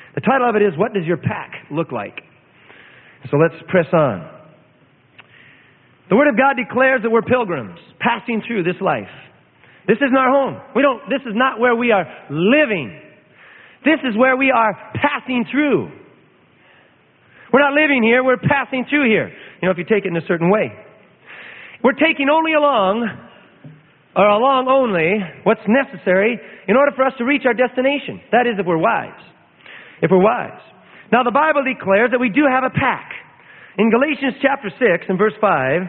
The title of it is, What Does Your Pack Look Like? So let's press on. The Word of God declares that we're pilgrims passing through this life. This isn't our home. This is not where we are living. This is where we are passing through. We're not living here, we're passing through here. You know, if you take it in a certain way. We're taking along only what's necessary in order for us to reach our destination. That is, if we're wise. If we're wise. Now, the Bible declares that we do have a pack. In Galatians chapter 6 and verse 5,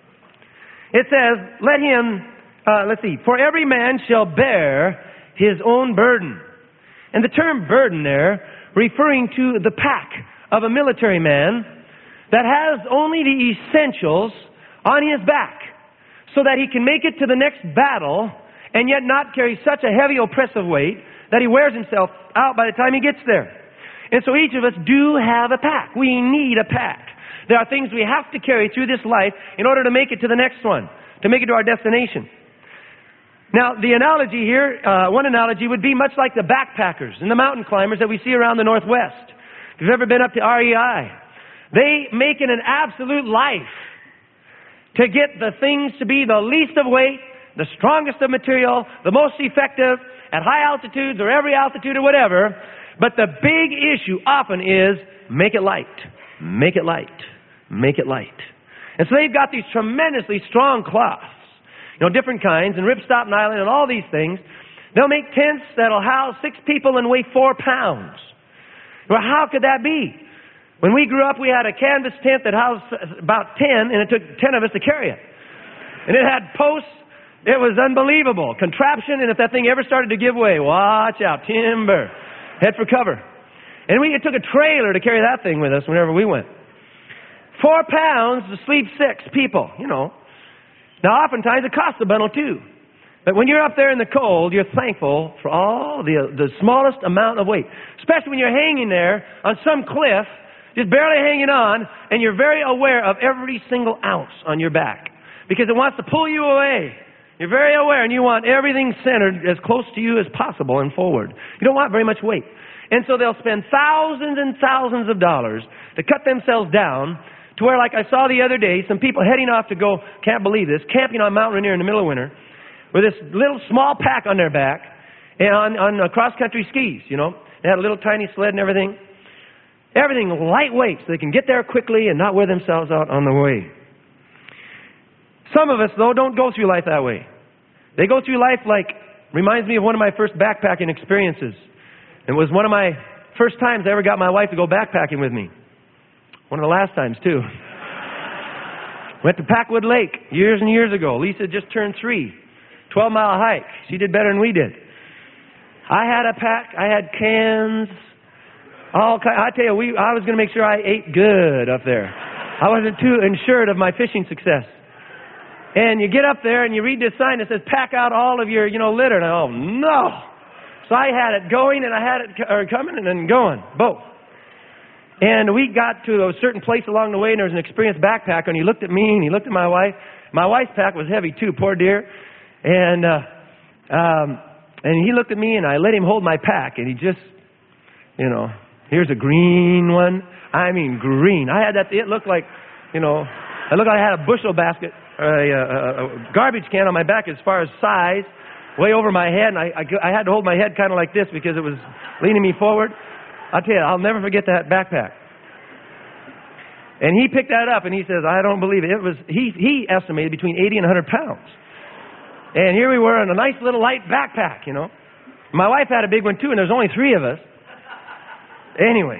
it says, for every man shall bear his own burden. And the term burden there, referring to the pack of a military man that has only the essentials on his back so that he can make it to the next battle and yet not carry such a heavy oppressive weight that he wears himself out by the time he gets there. And so each of us do have a pack. We need a pack. There are things we have to carry through this life in order to make it to the next one, to make it to our destination. Now, the analogy here, one analogy would be much like the backpackers and the mountain climbers that we see around the Northwest. If you've ever been up to REI, they make it an absolute life to get the things to be the least of weight, the strongest of material, the most effective at high altitudes or every altitude or whatever. But the big issue often is make it light, make it light, make it light. And so they've got these tremendously strong cloths, different kinds, and ripstop nylon and all these things. They'll make tents that'll house 6 people and weigh 4 pounds. Well, how could that be? When we grew up, we had a canvas tent that housed about 10, and it took 10 of us to carry it. And it had posts. It was unbelievable. Contraption, and if that thing ever started to give way, watch out, timber. Head for cover. And it took a trailer to carry that thing with us whenever we went. 4 pounds to sleep 6 people, Now, oftentimes it costs a bundle too. But when you're up there in the cold, you're thankful for all the smallest amount of weight. Especially when you're hanging there on some cliff, just barely hanging on, and you're very aware of every single ounce on your back. Because it wants to pull you away. You're very aware, and you want everything centered as close to you as possible and forward. You don't want very much weight. And so they'll spend thousands and thousands of dollars to cut themselves down to where, like I saw the other day, some people heading off to go, can't believe this, camping on Mount Rainier in the middle of winter with this little small pack on their back and on cross-country skis, They had a little tiny sled and everything. Everything lightweight so they can get there quickly and not wear themselves out on the way. Some of us, though, don't go through life that way. They go through life reminds me of one of my first backpacking experiences. It was one of my first times I ever got my wife to go backpacking with me. One of the last times, too. Went to Packwood Lake years and years ago. Lisa just turned 3. 12-mile hike. She did better than we did. I had a pack. I had cans. I tell you, I was going to make sure I ate good up there. I wasn't too assured of my fishing success. And you get up there and you read this sign that says, pack out all of your, litter. And oh, no. So I had it going and I had it coming and then going, both. And we got to a certain place along the way and there was an experienced backpacker and he looked at me and he looked at my wife. My wife's pack was heavy too, poor dear. And he looked at me and I let him hold my pack and he just, here's a green one. I mean green. I had that, it looked like, it looked like I had a bushel basket, a garbage can on my back as far as size, way over my head. And I had to hold my head kind of like this because it was leaning me forward. I'll tell you, I'll never forget that backpack. And he picked that up and he says, I don't believe it. It was, he estimated between 80 and 100 pounds. And here we were in a nice little light backpack, My wife had a big one too, and there's only 3 of us. Anyway,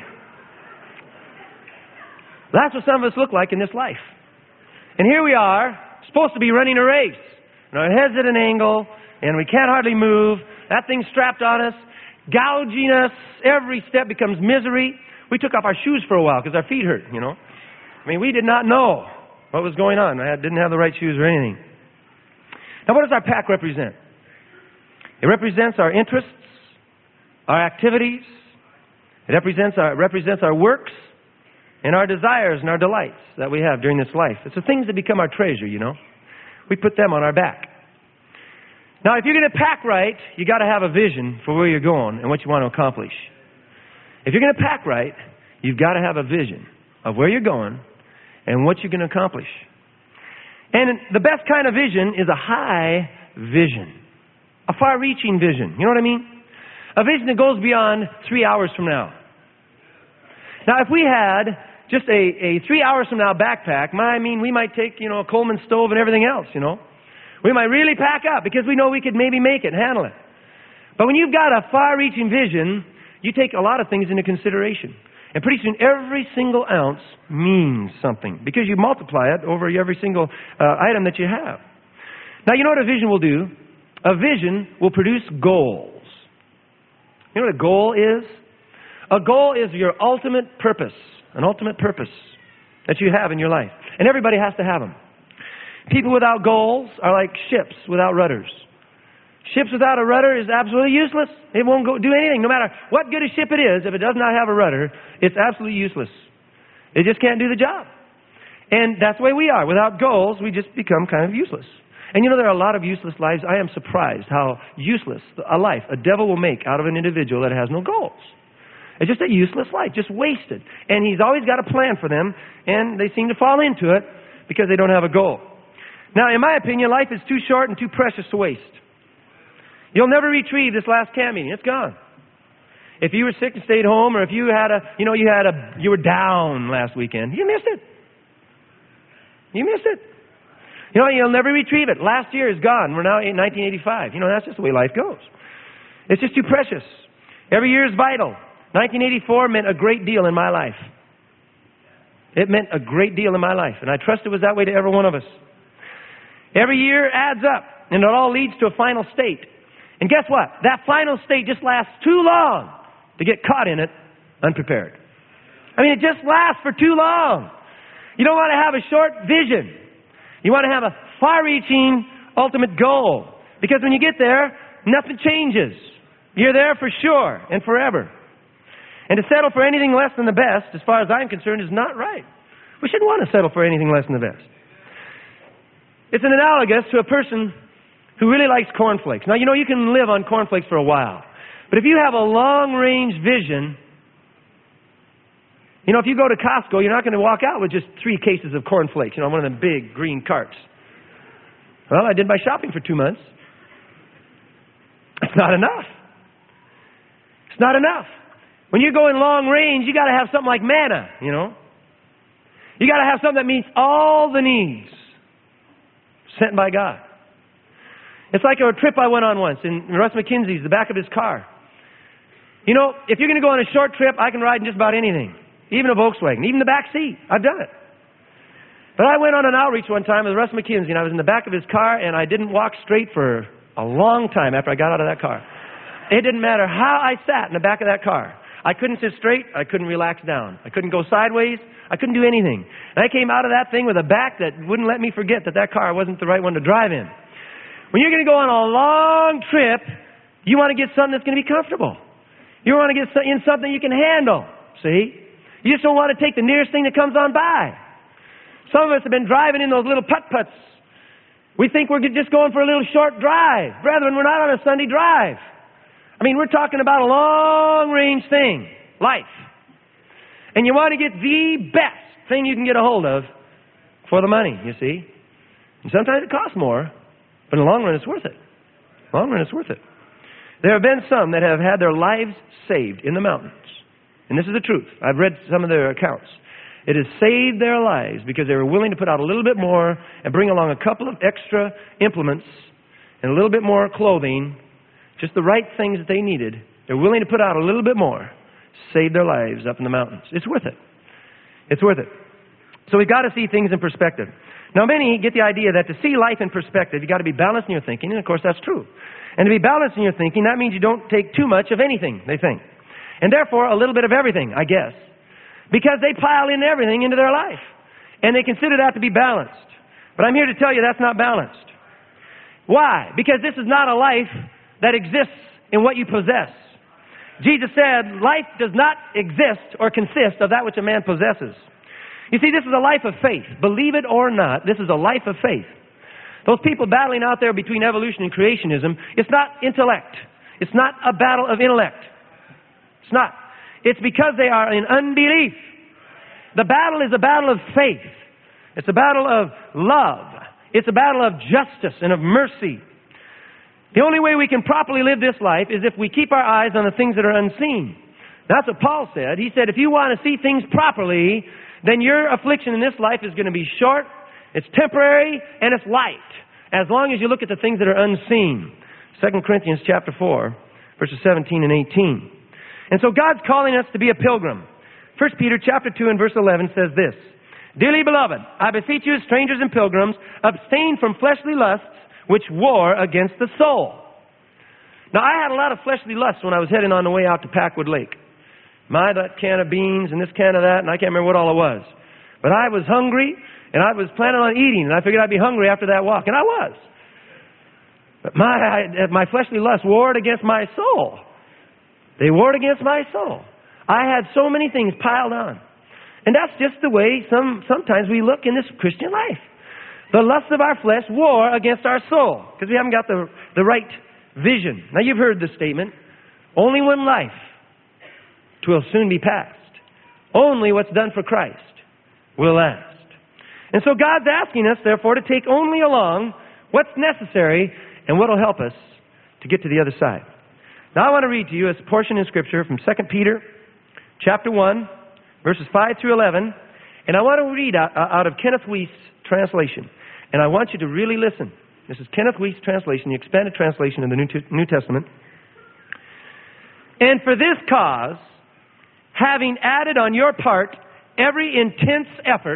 that's what some of us look like in this life. And here we are, supposed to be running a race. And our head's at an angle, and we can't hardly move. That thing's strapped on us, gouging us. Every step becomes misery. We took off our shoes for a while because our feet hurt, we did not know what was going on. I didn't have the right shoes or anything. Now, what does our pack represent? It represents our interests, our activities. It represents our works and our desires and our delights that we have during this life. It's the things that become our treasure, We put them on our back. Now, if you're going to pack right, you got to have a vision for where you're going and what you want to accomplish. If you're going to pack right, you've got to have a vision of where you're going and what you're going to accomplish. And the best kind of vision is a high vision, a far-reaching vision. You know what I mean? A vision that goes beyond 3 hours from now. Now, if we had just a 3 hours from now backpack, we might take, a Coleman stove and everything else, We might really pack up because we know we could maybe make it and handle it. But when you've got a far-reaching vision, you take a lot of things into consideration. And pretty soon, every single ounce means something because you multiply it over every single item that you have. Now, you know what a vision will do? A vision will produce goals. You know what a goal is? A goal is your ultimate purpose, an ultimate purpose that you have in your life. And everybody has to have them. People without goals are like ships without rudders. Ships without a rudder is absolutely useless. It won't do anything. No matter what good a ship it is, if it does not have a rudder, it's absolutely useless. It just can't do the job. And that's the way we are. Without goals, we just become kind of useless. And there are a lot of useless lives. I am surprised how useless a life a devil will make out of an individual that has no goals. It's just a useless life, just wasted. And he's always got a plan for them, and they seem to fall into it because they don't have a goal. Now, in my opinion, life is too short and too precious to waste. You'll never retrieve this last camp meeting. It's gone. If you were sick and stayed home, or if you had you were down last weekend, you missed it. You missed it. You'll never retrieve it. Last year is gone. We're now in 1985. That's just the way life goes. It's just too precious. Every year is vital. 1984 meant a great deal in my life. It meant a great deal in my life, and I trust it was that way to every one of us. Every year adds up, and it all leads to a final state. And guess what? That final state just lasts too long to get caught in it unprepared. It just lasts for too long. You don't want to have a short vision. You want to have a far-reaching ultimate goal. Because when you get there, nothing changes. You're there for sure and forever. And to settle for anything less than the best, as far as I'm concerned, is not right. We shouldn't want to settle for anything less than the best. It's an analogous to a person who really likes cornflakes. Now, you can live on cornflakes for a while. But if you have a long-range vision, if you go to Costco, you're not going to walk out with just 3 cases of cornflakes, one of them big green carts. Well, I did my shopping for 2 months. It's not enough. It's not enough. When you're going long range, you got to have something like manna, You got to have something that meets all the needs sent by God. It's like a trip I went on once in Russ McKenzie's, the back of his car. If you're going to go on a short trip, I can ride in just about anything, even a Volkswagen, even the back seat. I've done it. But I went on an outreach one time with Russ McKenzie, and I was in the back of his car, and I didn't walk straight for a long time after I got out of that car. It didn't matter how I sat in the back of that car. I couldn't sit straight. I couldn't relax down. I couldn't go sideways. I couldn't do anything. And I came out of that thing with a back that wouldn't let me forget that car wasn't the right one to drive in. When you're going to go on a long trip, you want to get something that's going to be comfortable. You want to get in something you can handle. See? You just don't want to take the nearest thing that comes on by. Some of us have been driving in those little putt-putts. We think we're just going for a little short drive. Brethren, we're not on a Sunday drive. We're talking about a long-range thing, life. And you want to get the best thing you can get a hold of for the money, you see. And sometimes it costs more, but in the long run, it's worth it. Long run, it's worth it. There have been some that have had their lives saved in the mountains. And this is the truth. I've read some of their accounts. It has saved their lives because they were willing to put out a little bit more and bring along a couple of extra implements and a little bit more clothing, just the right things that they needed. They're willing to put out a little bit more, save their lives up in the mountains. It's worth it. It's worth it. So we've got to see things in perspective. Now, many get the idea that to see life in perspective, you've got to be balanced in your thinking, and of course that's true. And to be balanced in your thinking, that means you don't take too much of anything, they think. And therefore, a little bit of everything, I guess. Because they pile in everything into their life. And they consider that to be balanced. But I'm here to tell you that's not balanced. Why? Because this is not a life that exists in what you possess. Jesus said, life does not exist or consist of that which a man possesses. You see, this is a life of faith. Believe it or not, this is a life of faith. Those people battling out there between evolution and creationism, it's not intellect. It's not a battle of intellect. It's not. It's because they are in unbelief. The battle is a battle of faith. It's a battle of love. It's a battle of justice and of mercy. The only way we can properly live this life is if we keep our eyes on the things that are unseen. That's what Paul said. He said, if you want to see things properly, then your affliction in this life is going to be short, it's temporary, and it's light, as long as you look at the things that are unseen. 2 Corinthians chapter 4, verses 17 and 18. And so God's calling us to be a pilgrim. 1 Peter chapter 2 and verse 11 says this, Dearly beloved, I beseech you as strangers and pilgrims, abstain from fleshly lusts which war against the soul. Now, I had a lot of fleshly lusts when I was heading on the way out to Packwood Lake. That can of beans and this can of that, and I can't remember what all it was. But I was hungry, and I was planning on eating, and I figured I'd be hungry after that walk, and I was. But my fleshly lusts warred against my soul. They warred against my soul. I had so many things piled on. And that's just the way sometimes we look in this Christian life. The lusts of our flesh war against our soul because we haven't got the right vision. Now, you've heard this statement. Only one life. 'Twill soon be past. Only what's done for Christ will last. And so God's asking us, therefore, to take only along what's necessary and what will help us to get to the other side. Now, I want to read to you a portion in Scripture from 2 Peter chapter 1, verses 5 through 11. And I want to read out of Kenneth Wuest's translation. And I want you to really listen. This is Kenneth Wuest's translation, the expanded translation of the New Testament. And for this cause, having added on your part every intense effort,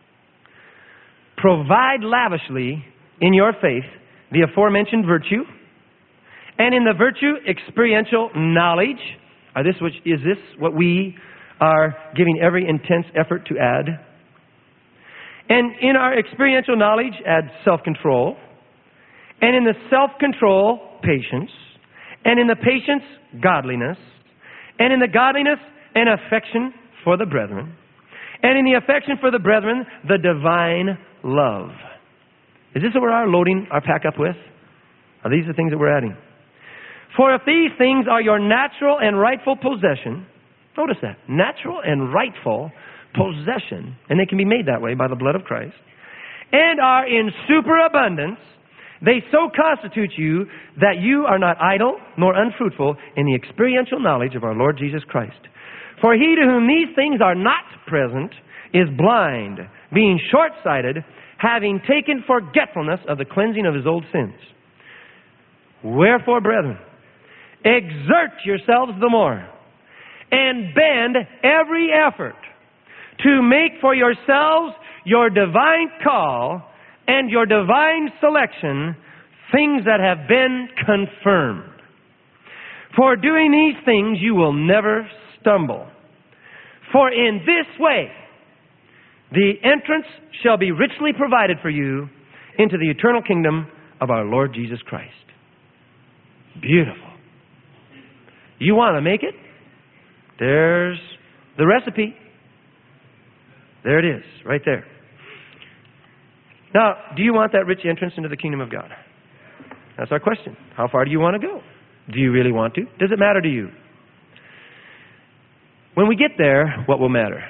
provide lavishly in your faith the aforementioned virtue, and in the virtue experiential knowledge. Is this what we are giving every intense effort to add? And in our experiential knowledge, add self-control. And in the self-control, patience. And in the patience, godliness. And in the godliness, an affection for the brethren. And in the affection for the brethren, the divine love. Is this what we're loading our pack up with? Are these the things that we're adding? For if these things are your natural and rightful possession, notice that, natural and rightful possession, and they can be made that way by the blood of Christ, and are in superabundance, they so constitute you that you are not idle nor unfruitful in the experiential knowledge of our Lord Jesus Christ. For he to whom these things are not present is blind, being short-sighted, having taken forgetfulness of the cleansing of his old sins. Wherefore, brethren, exert yourselves the more, and bend every effort to make for yourselves your divine call and your divine selection things that have been confirmed. For doing these things you will never stumble. For in this way the entrance shall be richly provided for you into the eternal kingdom of our Lord Jesus Christ. Beautiful. You want to make it? There's the recipe. There it is, right there. Now, do you want that rich entrance into the kingdom of God? That's our question. How far do you want to go? Do you really want to? Does it matter to you? When we get there, what will matter?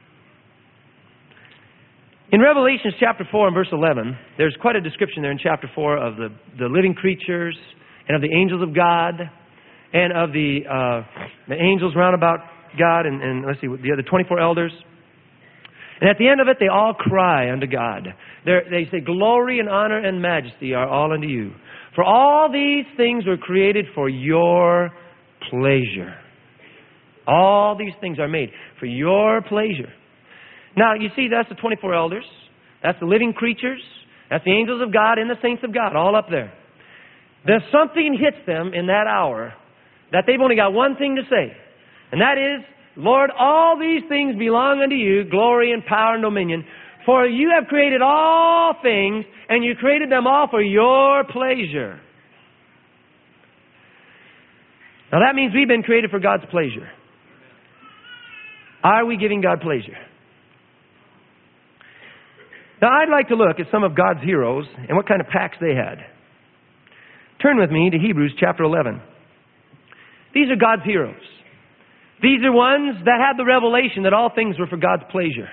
In Revelation chapter 4 and verse 11, there's quite a description there in chapter 4 of the living creatures and of the angels of God and of the angels round about God and let's see, the other 24 elders. And at the end of it, they all cry unto God. They say, glory and honor and majesty are all unto you. For all these things were created for your pleasure. All these things are made for your pleasure. Now, you see, that's the 24 elders. That's the living creatures. That's the angels of God and the saints of God, all up there. There's something hits them in that hour that they've only got one thing to say. And that is, Lord, all these things belong unto you, glory and power and dominion. For you have created all things, and you created them all for your pleasure. Now that means we've been created for God's pleasure. Are we giving God pleasure? Now I'd like to look at some of God's heroes and what kind of packs they had. Turn with me to Hebrews chapter 11. These are God's heroes. These are ones that had the revelation that all things were for God's pleasure.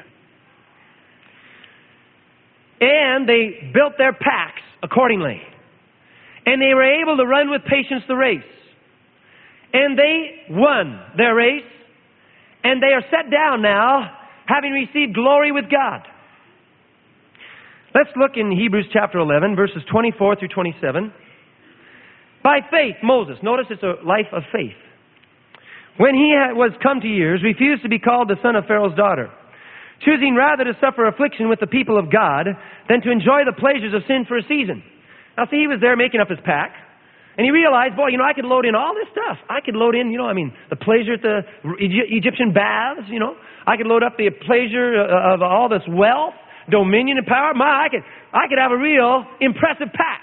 And they built their packs accordingly. And they were able to run with patience the race. And they won their race. And they are set down now, having received glory with God. Let's look in Hebrews chapter 11, verses 24 through 27. By faith, Moses, notice it's a life of faith, when he was come to years, refused to be called the son of Pharaoh's daughter, choosing rather to suffer affliction with the people of God than to enjoy the pleasures of sin for a season. Now see, he was there making up his pack, and he realized, boy, I could load in all this stuff. I could load in, the pleasure at the Egyptian baths, I could load up the pleasure of all this wealth, dominion and power. I could have a real impressive pack.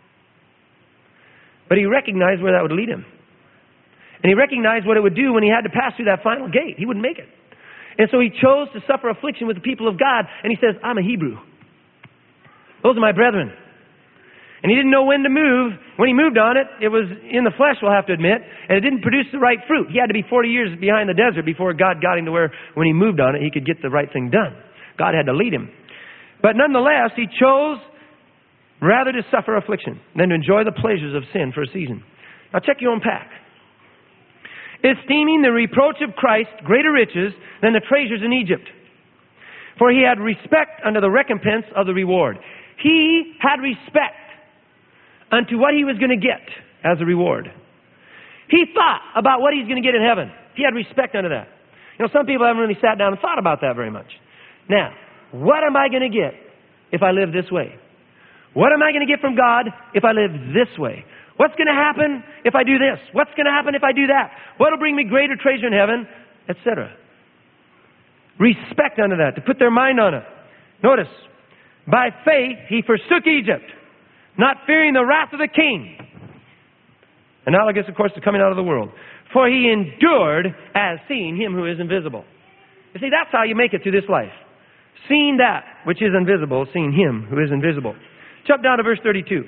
But he recognized where that would lead him. And he recognized what it would do when he had to pass through that final gate. He wouldn't make it. And so he chose to suffer affliction with the people of God. And he says, I'm a Hebrew. Those are my brethren. And he didn't know when to move. When he moved on it, it was in the flesh, we'll have to admit, and it didn't produce the right fruit. He had to be 40 years behind the desert before God got him to where, when he moved on it, he could get the right thing done. God had to lead him. But nonetheless, he chose rather to suffer affliction than to enjoy the pleasures of sin for a season. Now check your own pack. Esteeming the reproach of Christ greater riches than the treasures in Egypt. For he had respect unto the recompense of the reward. He had respect unto what he was going to get as a reward. He thought about what he's going to get in heaven. He had respect unto that. Some people haven't really sat down and thought about that very much. Now, what am I going to get if I live this way? What am I going to get from God if I live this way? What's going to happen if I do this? What's going to happen if I do that? What will bring me greater treasure in heaven? Etc. Respect unto that, to put their mind on it. Notice, by faith he forsook Egypt, not fearing the wrath of the king. Analogous, of course, to coming out of the world. For he endured as seeing him who is invisible. You see, that's how you make it through this life. Seeing that which is invisible, seeing him who is invisible. Jump down to verse 32.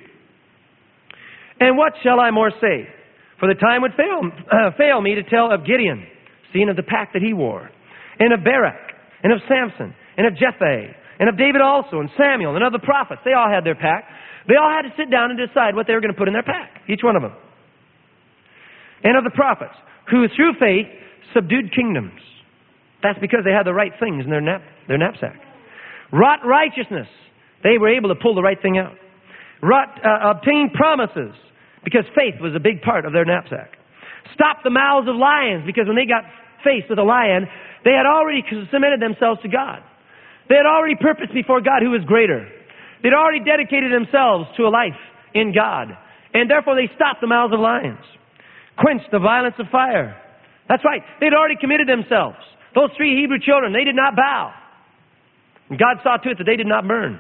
And what shall I more say? For the time would fail me to tell of Gideon, seeing of the pack that he wore, and of Barak, and of Samson, and of Jephthah, and of David also, and Samuel, and of the prophets. They all had their pack. They all had to sit down and decide what they were going to put in their pack, each one of them. And of the prophets, who through faith subdued kingdoms. That's because they had the right things in their knapsack. Wrought righteousness. They were able to pull the right thing out. Obtained promises, because faith was a big part of their knapsack. Stopped the mouths of lions, because when they got faced with a lion, they had already submitted themselves to God. They had already purposed before God who was greater. They'd already dedicated themselves to a life in God. And therefore they stopped the mouths of lions. Quenched the violence of fire. That's right. They'd already committed themselves. Those 3 Hebrew children, they did not bow. And God saw to it that they did not burn.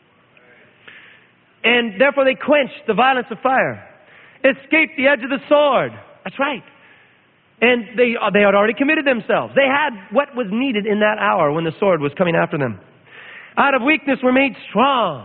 And therefore they quenched the violence of fire. Escaped the edge of the sword. That's right. And they had already committed themselves. They had what was needed in that hour when the sword was coming after them. Out of weakness were made strong.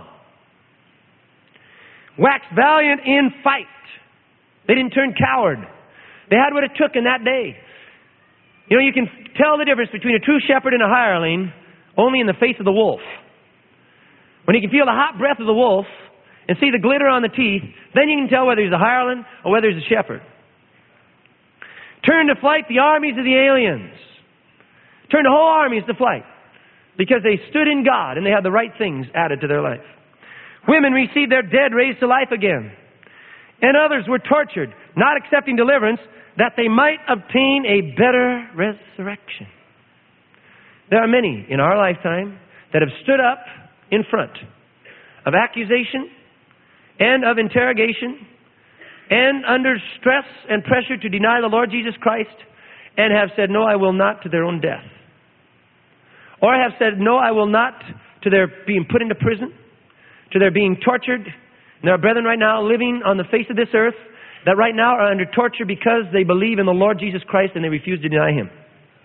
Waxed valiant in fight. They didn't turn coward. They had what it took in that day. You can tell the difference between a true shepherd and a hireling only in the face of the wolf. When you can feel the hot breath of the wolf and see the glitter on the teeth, then you can tell whether he's a hireling or whether he's a shepherd. Turn to flight the armies of the aliens. Turn the whole armies to flight because they stood in God and they had the right things added to their life. Women received their dead raised to life again. And others were tortured, not accepting deliverance, that they might obtain a better resurrection. There are many in our lifetime that have stood up in front of accusation and of interrogation and under stress and pressure to deny the Lord Jesus Christ and have said, no, I will not, to their own death. Or have said, no, I will not, to their being put into prison, to their being tortured. And there are brethren right now living on the face of this earth that right now are under torture because they believe in the Lord Jesus Christ and they refuse to deny Him.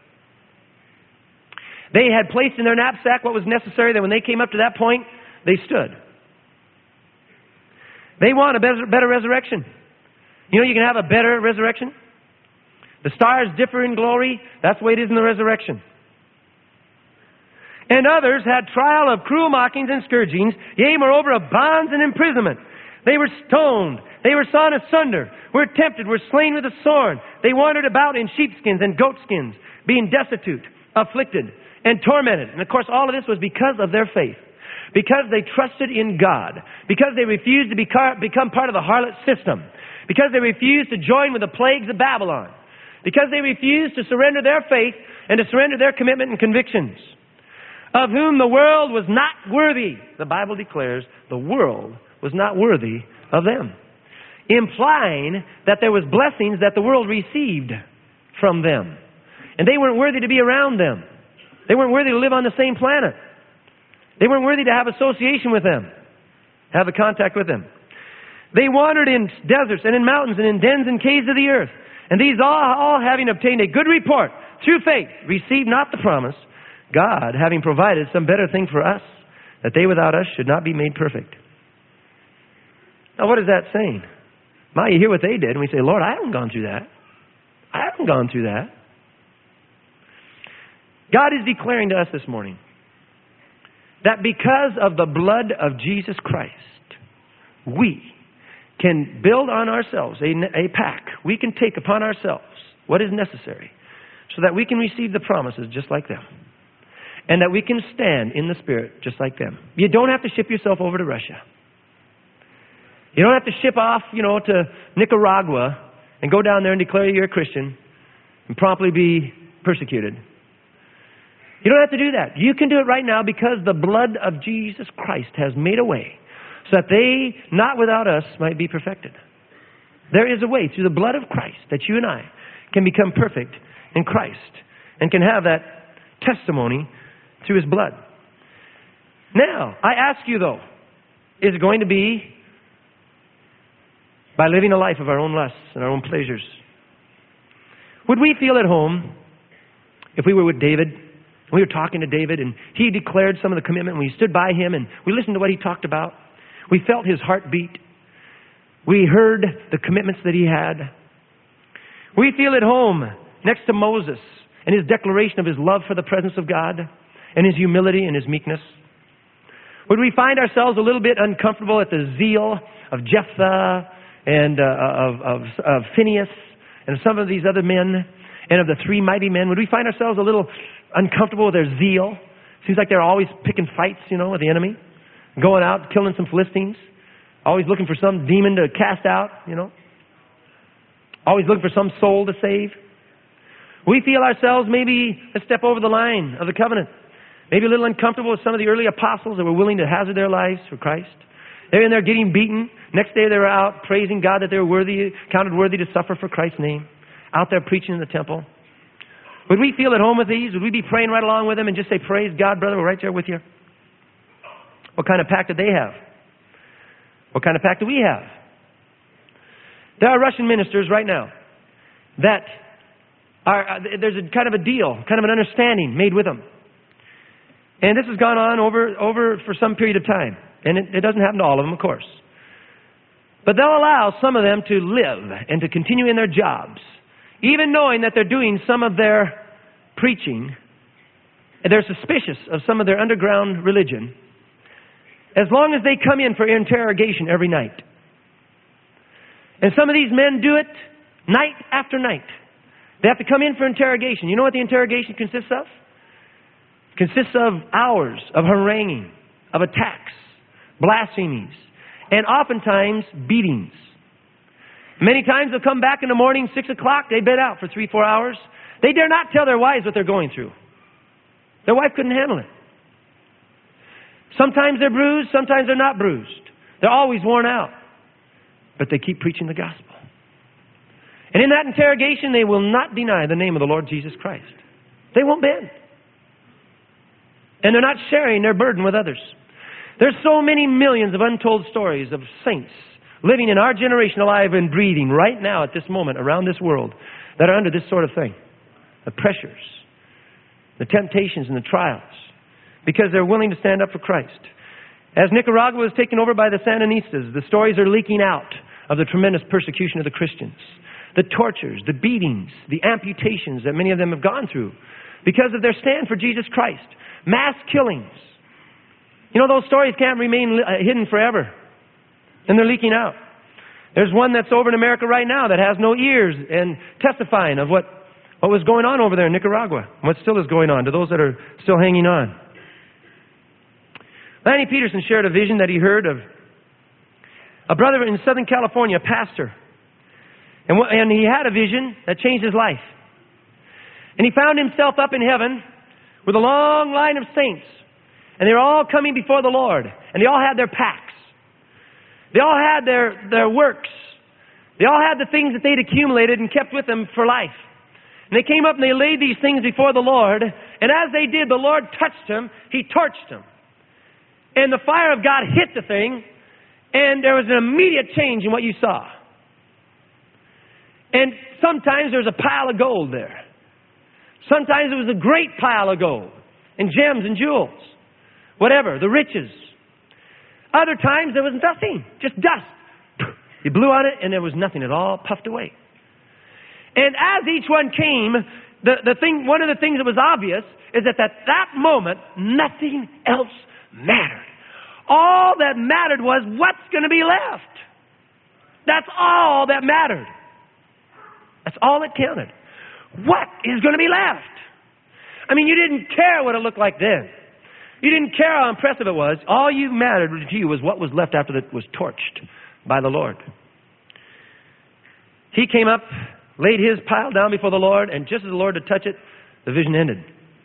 They had placed in their knapsack what was necessary, that when they came up to that point, they stood. They want a better resurrection. You know, you can have a better resurrection. The stars differ in glory. That's the way it is in the resurrection. And others had trial of cruel mockings and scourgings, yea, moreover, of bonds and imprisonment. They were stoned. They were sawn asunder, were tempted, were slain with a sword. They wandered about in sheepskins and goatskins, being destitute, afflicted, and tormented. And of course, all of this was because of their faith. Because they trusted in God. Because they refused to become part of the harlot system. Because they refused to join with the plagues of Babylon. Because they refused to surrender their faith and to surrender their commitment and convictions. Of whom the world was not worthy. The Bible declares the world was not worthy of them. Implying that there was blessings that the world received from them. And they weren't worthy to be around them. They weren't worthy to live on the same planet. They weren't worthy to have association with them. Have a contact with them. They wandered in deserts and in mountains and in dens and caves of the earth. And these all having obtained a good report through faith, received not the promise, God having provided some better thing for us, that they without us should not be made perfect. Now what is that saying? Now you hear what they did and we say, Lord, I haven't gone through that. I haven't gone through that. God is declaring to us this morning that because of the blood of Jesus Christ, we can build on ourselves a pack. We can take upon ourselves what is necessary so that we can receive the promises just like them. And that we can stand in the Spirit just like them. You don't have to ship yourself over to Russia. You don't have to ship off, to Nicaragua and go down there and declare you're a Christian and promptly be persecuted. You don't have to do that. You can do it right now because the blood of Jesus Christ has made a way so that they, not without us, might be perfected. There is a way through the blood of Christ that you and I can become perfect in Christ and can have that testimony through His blood. Now, I ask you though, is it going to be by living a life of our own lusts and our own pleasures? Would we feel at home if we were with David? We were talking to David and he declared some of the commitment. We stood by him and we listened to what he talked about. We felt his heartbeat. We heard the commitments that he had. We feel at home next to Moses and his declaration of his love for the presence of God and his humility and his meekness. Would we find ourselves a little bit uncomfortable at the zeal of Jephthah and of Phineas and some of these other men and of the three mighty men? Would we find ourselves a little uncomfortable with their zeal? Seems like they're always picking fights, with the enemy. Going out, killing some Philistines. Always looking for some demon to cast out, Always looking for some soul to save. We feel ourselves maybe a step over the line of the covenant. Maybe a little uncomfortable with some of the early apostles that were willing to hazard their lives for Christ. They're in there getting beaten. Next day they were out praising God that they were counted worthy to suffer for Christ's name. Out there preaching in the temple. Would we feel at home with these? Would we be praying right along with them and just say, praise God, brother, we're right there with you? What kind of pact did they have? What kind of pact do we have? There are Russian ministers right now that there's a kind of a deal, kind of an understanding made with them. And this has gone on over for some period of time. And it doesn't happen to all of them, of course. But they'll allow some of them to live and to continue in their jobs, even knowing that they're doing some of their preaching, and they're suspicious of some of their underground religion, as long as they come in for interrogation every night. And some of these men do it night after night. They have to come in for interrogation. You know what the interrogation consists of? It consists of hours of haranguing, of attacks, blasphemies, and oftentimes beatings. Many times they'll come back in the morning, 6 o'clock, they've been out for 3-4 hours. They dare not tell their wives what they're going through. Their wife couldn't handle it. Sometimes they're bruised, sometimes they're not bruised. They're always worn out. But they keep preaching the gospel. And in that interrogation, they will not deny the name of the Lord Jesus Christ. They won't bend. And they're not sharing their burden with others. There's so many millions of untold stories of saints living in our generation, alive and breathing right now at this moment around this world that are under this sort of thing. The pressures, the temptations and the trials, because they're willing to stand up for Christ. As Nicaragua was taken over by the Sandinistas, the stories are leaking out of the tremendous persecution of the Christians. the tortures, the beatings, the amputations that many of them have gone through because of their stand for Jesus Christ. Mass killings. You know, those stories can't remain hidden forever. And they're leaking out. There's one that's over in America right now that has no ears and testifying of what was going on over there in Nicaragua, and what still is going on to those that are still hanging on. Lanny Peterson shared a vision that he heard of a brother in Southern California, a pastor. And he had a vision that changed his life. And he found himself up in heaven with a long line of saints. And they were all coming before the Lord. And they all had their packs. They all had their works. They all had the things that they'd accumulated and kept with them for life. And they came up and they laid these things before the Lord. And as they did, the Lord touched him. He torched him. And the fire of God hit the thing. And there was an immediate change in what you saw. And sometimes there was a pile of gold there. Sometimes it was a great pile of gold. And gems and jewels. Whatever, the riches. Other times there was nothing. Just dust. You blew on it and there was nothing at all, puffed away. And as each one came, one of the things that was obvious is that at that moment, nothing else mattered. All that mattered was what's going to be left. That's all that mattered. That's all that counted. What is going to be left? I mean, you didn't care what it looked like then. You didn't care how impressive it was. All you mattered to you was what was left after it was torched by the Lord. He came up, laid his pile down before the Lord, and just as the Lord had touched it, the vision ended.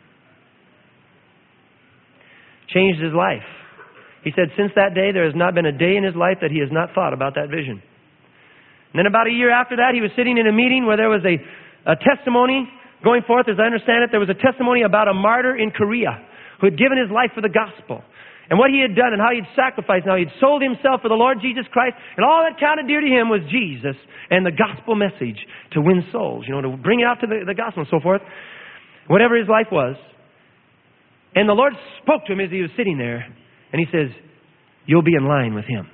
Changed his life. He said, since that day, there has not been a day in his life that he has not thought about that vision. And then about a year after that, he was sitting in a meeting where there was a testimony going forth. As I understand it, there was a testimony about a martyr in Korea who had given his life for the gospel. And what he had done and how he had sacrificed, and how he had sold himself for the Lord Jesus Christ. And all that counted dear to him was Jesus and the gospel message to win souls, to bring it out to the gospel and so forth. Whatever his life was. And the Lord spoke to him as he was sitting there. And he says, you'll be in line with him.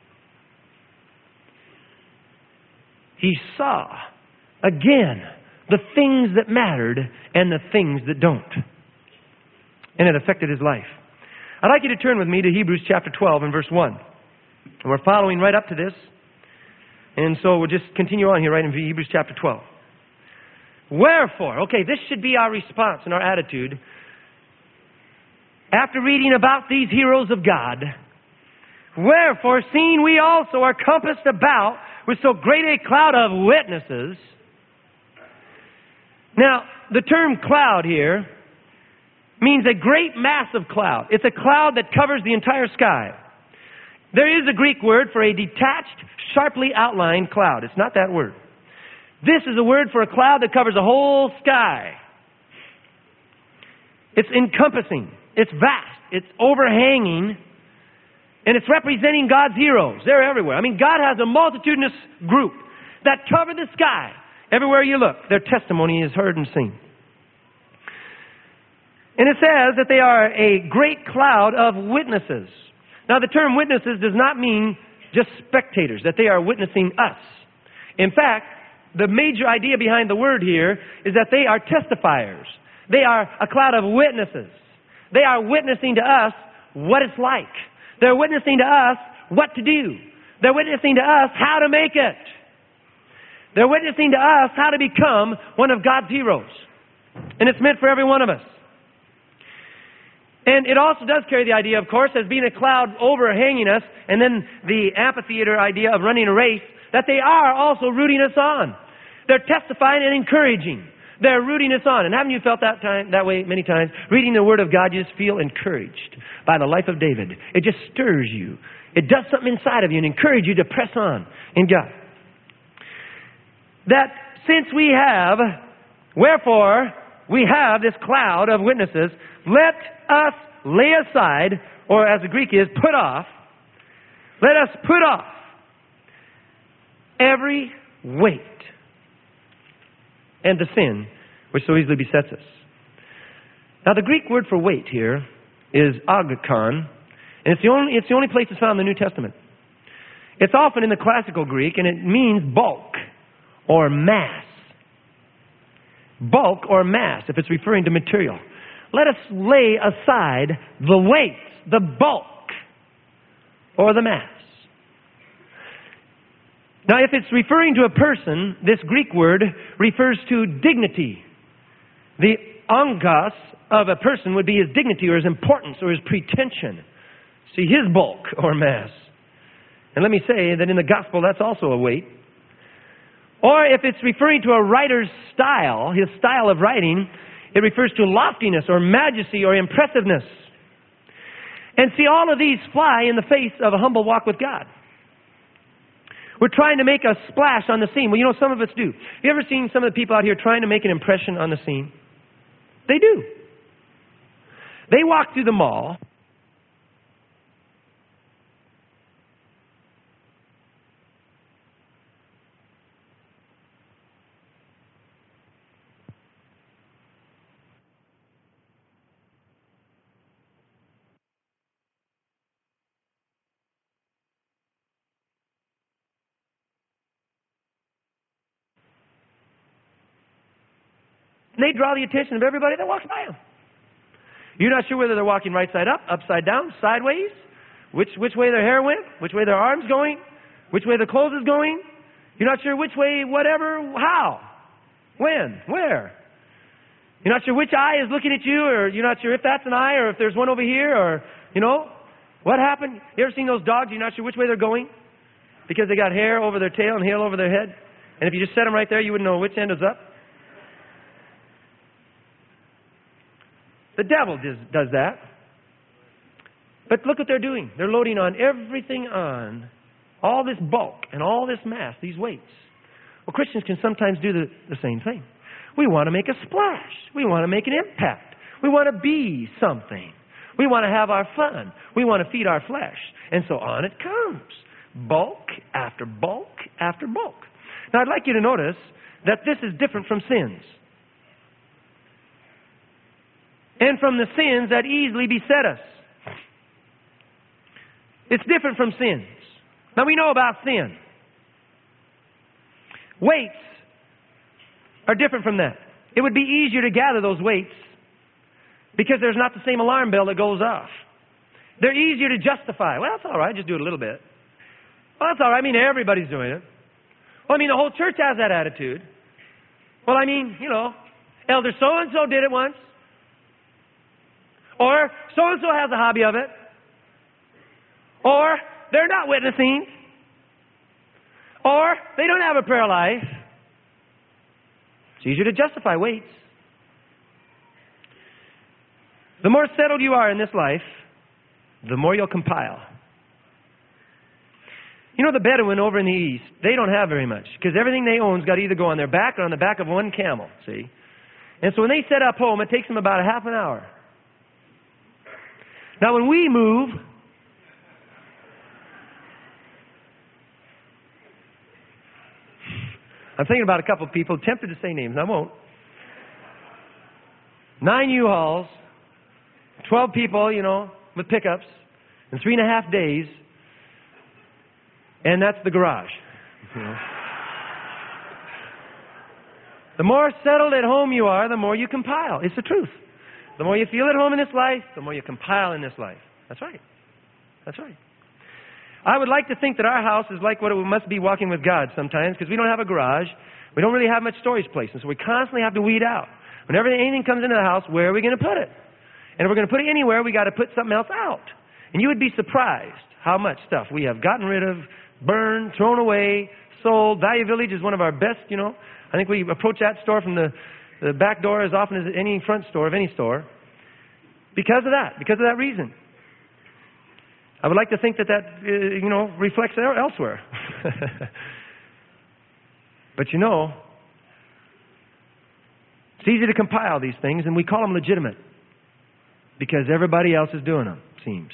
He saw, again, the things that mattered and the things that don't. And it affected his life. I'd like you to turn with me to Hebrews chapter 12 and verse 1. And we're following right up to this. And so we'll just continue on here right in Hebrews chapter 12. Wherefore, okay, this should be our response and our attitude. After reading about these heroes of God, wherefore, seeing we also are compassed about with so great a cloud of witnesses. Now, the term cloud here means a great massive cloud. It's a cloud that covers the entire sky. There is a Greek word for a detached, sharply outlined cloud. It's not that word. This is a word for a cloud that covers the whole sky. It's encompassing. It's vast. It's overhanging. And it's representing God's heroes. They're everywhere. I mean, God has a multitudinous group that cover the sky. Everywhere you look, their testimony is heard and seen. And it says that they are a great cloud of witnesses. Now, the term witnesses does not mean just spectators, that they are witnessing us. In fact, the major idea behind the word here is that they are testifiers. They are a cloud of witnesses. They are witnessing to us what it's like. They're witnessing to us what to do. They're witnessing to us how to make it. They're witnessing to us how to become one of God's heroes. And it's meant for every one of us. And it also does carry the idea, of course, as being a cloud overhanging us, and then the amphitheater idea of running a race, that they are also rooting us on. They're testifying and encouraging. They're rooting us on. And haven't you felt that way many times? Reading the Word of God, you just feel encouraged by the life of David. It just stirs you. It does something inside of you and encourages you to press on in God. That since wherefore we have this cloud of witnesses, let us lay aside, or as the Greek is, put off. Let us put off every weight and the sin which so easily besets us. Now, the Greek word for weight here is agakon, and it's the only place it's found in the New Testament. It's often in the classical Greek, and it means bulk or mass. Bulk or mass, if it's referring to material. Let us lay aside the weight, the bulk, or the mass. Now, if it's referring to a person, this Greek word refers to dignity. The onkos of a person would be his dignity or his importance or his pretension. See, his bulk or mass. And let me say that in the gospel, that's also a weight. Or if it's referring to a writer's style, his style of writing, it refers to loftiness or majesty or impressiveness. And see, all of these fly in the face of a humble walk with God. We're trying to make a splash on the scene. Well, you know, some of us do. Have you ever seen some of the people out here trying to make an impression on the scene? They do. They walk through the mall. And they draw the attention of everybody that walks by them. You're not sure whether they're walking right side up, upside down, sideways, which way their hair went, which way their arms going, which way their clothes is going. You're not sure which way, whatever, how, when, where. You're not sure which eye is looking at you, or you're not sure if that's an eye, or if there's one over here, or, you know, what happened? You ever seen those dogs? You're not sure which way they're going because they got hair over their tail and hair over their head. And if you just set them right there, you wouldn't know which end is up. The devil does that. But look what they're doing. They're loading on everything on all this bulk and all this mass, these weights. Well, Christians can sometimes do the same thing. We want to make a splash. We want to make an impact. We want to be something. We want to have our fun. We want to feed our flesh. And so on it comes. Bulk after bulk after bulk. Now, I'd like you to notice that this is different from sins. And from the sins that easily beset us. It's different from sins. Now we know about sin. Weights are different from that. It would be easier to gather those weights because there's not the same alarm bell that goes off. They're easier to justify. Well, that's all right, just do it a little bit. Well, that's all right, I mean, everybody's doing it. Well, I mean, the whole church has that attitude. Well, I mean, you know, Elder so-and-so did it once. Or so-and-so has a hobby of it. Or they're not witnessing. Or they don't have a prayer life. It's easier to justify weights. The more settled you are in this life, the more you'll compile. You know, the Bedouin over in the east, they don't have very much because everything they own's got to either go on their back or on the back of one camel, see? And so when they set up home, it takes them about a half an hour. Now, when we move, I'm thinking about a couple of people, tempted to say names, and I won't. 9 U-Hauls, 12 people, you know, with pickups, in 3.5 days, and that's the garage. You know. The more settled at home you are, the more you compile. It's the truth. The more you feel at home in this life, the more you compile in this life. That's right. That's right. I would like to think that our house is like what it must be walking with God sometimes, because we don't have a garage. We don't really have much storage place, and so we constantly have to weed out. Whenever anything comes into the house, where are we going to put it? And if we're going to put it anywhere, we got to put something else out. And you would be surprised how much stuff we have gotten rid of, burned, thrown away, sold. Value Village is one of our best, you know. I think we approach that store from the back door as often as any front store of any store. Because of that reason. I would like to think that you know, reflects elsewhere. But you know, it's easy to compile these things, and we call them legitimate because everybody else is doing them, it seems.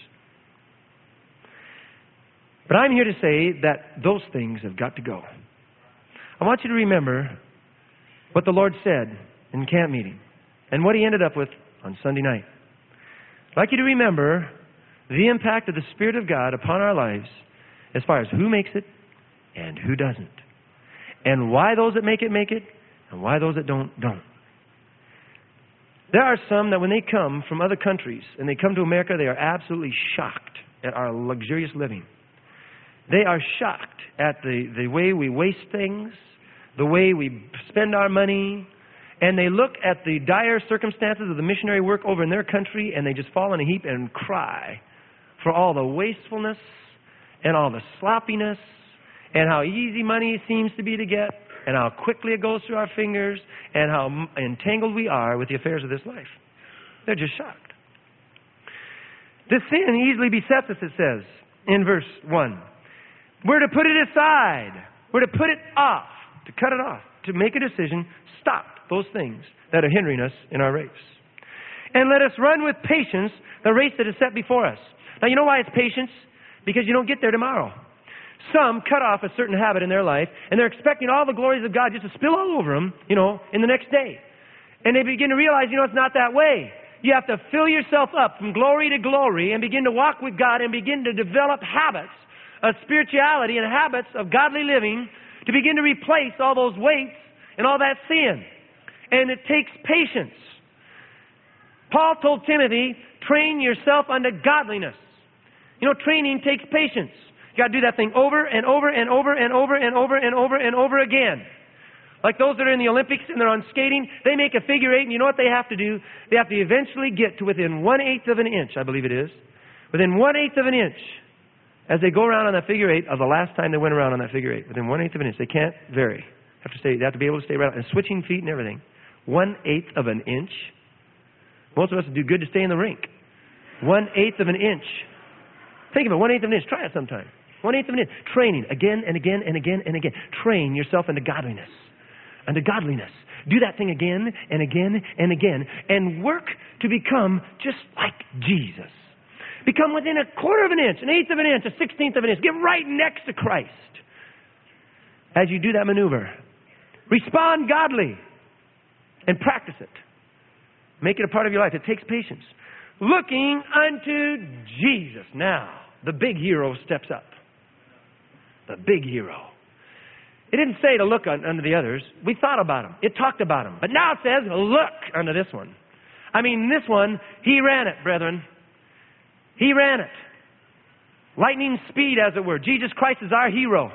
But I'm here to say that those things have got to go. I want you to remember what the Lord said in camp meeting and what He ended up with on Sunday night. I'd like you to remember the impact of the Spirit of God upon our lives as far as who makes it and who doesn't. And why those that make it, and why those that don't. There are some that when they come from other countries and they come to America, they are absolutely shocked at our luxurious living. They are shocked at the way we waste things, the way we spend our money, and they look at the dire circumstances of the missionary work over in their country, and they just fall in a heap and cry for all the wastefulness and all the sloppiness and how easy money seems to be to get, and how quickly it goes through our fingers, and how entangled we are with the affairs of this life. They're just shocked. This sin easily besets us, it says in verse 1. We're to put it aside. We're to put it off, to cut it off, to make a decision, stop those things that are hindering us in our race. And let us run with patience the race that is set before us. Now, you know why it's patience? Because you don't get there tomorrow. Some cut off a certain habit in their life, and they're expecting all the glories of God just to spill all over them, in the next day. And they begin to realize, it's not that way. You have to fill yourself up from glory to glory and begin to walk with God and begin to develop habits of spirituality and habits of godly living to begin to replace all those weights and all that sin. And it takes patience. Paul told Timothy, train yourself unto godliness. Training takes patience. You got to do that thing over and over and over and over and over and over and over again. Like those that are in the Olympics and they're on skating, they make a figure eight, and you know what they have to do? They have to eventually get to within 1/8 of an inch, I believe it is. Within 1/8 of an inch as they go around on that figure eight of the last time they went around on that figure eight. Within 1/8 of an inch. They can't vary. They have to be able to stay right, and switching feet and everything. 1/8 of an inch. Most of us would do good to stay in the rink. 1/8 of an inch. Think of it, 1/8 of an inch. Try it sometime. 1/8 of an inch. Training again and again and again and again. Train yourself into godliness. Unto godliness. Do that thing again and again and again. And work to become just like Jesus. Become within 1/4 of an inch, 1/8 of an inch, 1/16 of an inch. Get right next to Christ. As you do that maneuver, respond godly and practice it. Make it a part of your life. It takes patience. Looking unto Jesus. Now, the big hero steps up. The big hero. It didn't say to look unto the others. We thought about him. It talked about him. But now it says, look unto this one. This one, he ran it, brethren. He ran it. Lightning speed, as it were. Jesus Christ is our hero.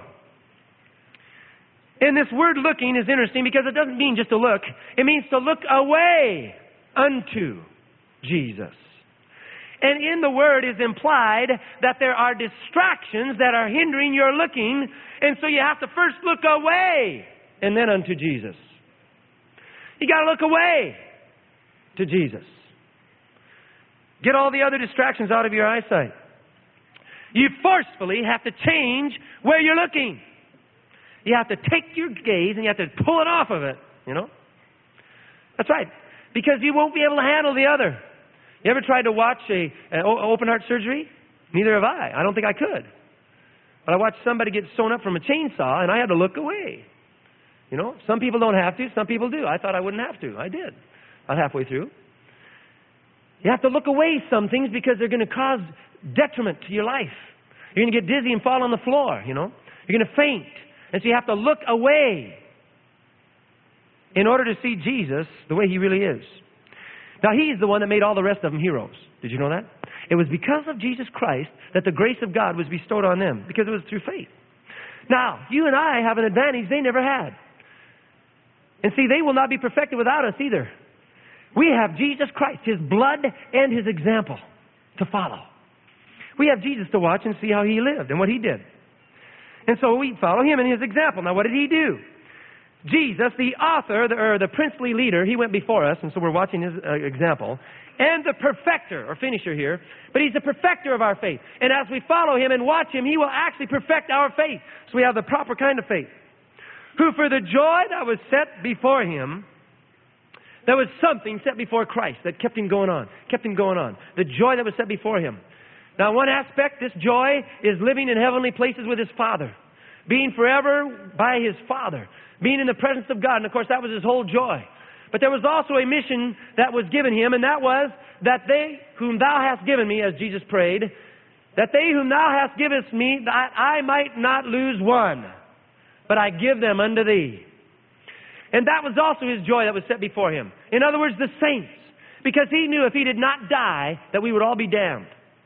And this word looking is interesting because it doesn't mean just to look. It means to look away unto Jesus. And in the word is implied that there are distractions that are hindering your looking. And so you have to first look away and then unto Jesus. You got to look away to Jesus. Get all the other distractions out of your eyesight. You forcefully have to change where you're looking. You have to take your gaze and you have to pull it off of it, That's right. Because you won't be able to handle the other. You ever tried to watch an open heart surgery? Neither have I. I don't think I could. But I watched somebody get sewn up from a chainsaw, and I had to look away. Some people don't have to. Some people do. I thought I wouldn't have to. I did. About halfway through. You have to look away some things because they're going to cause detriment to your life. You're going to get dizzy and fall on the floor, You're going to faint. And so you have to look away in order to see Jesus the way He really is. Now, He's the one that made all the rest of them heroes. Did you know that? It was because of Jesus Christ that the grace of God was bestowed on them, because it was through faith. Now, you and I have an advantage they never had. And see, they will not be perfected without us either. We have Jesus Christ, His blood and His example to follow. We have Jesus to watch and see how He lived and what He did. And so we follow Him and His example. Now, what did He do? Jesus, the author, or the princely leader, He went before us, and so we're watching His example. And the perfecter, or finisher here, but He's the perfecter of our faith. And as we follow Him and watch Him, He will actually perfect our faith. So we have the proper kind of faith. Who for the joy that was set before Him, there was something set before Christ that kept Him going on. The joy that was set before Him. Now, one aspect, this joy is living in heavenly places with His Father. Being forever by His Father. Being in the presence of God. And of course, that was His whole joy. But there was also a mission that was given Him, and that was that they whom Thou hast given me, as Jesus prayed, that they whom Thou hast given me, that I might not lose one, but I give them unto thee. And that was also his joy that was set before him. In other words, the saints. Because he knew if he did not die, that we would all be damned.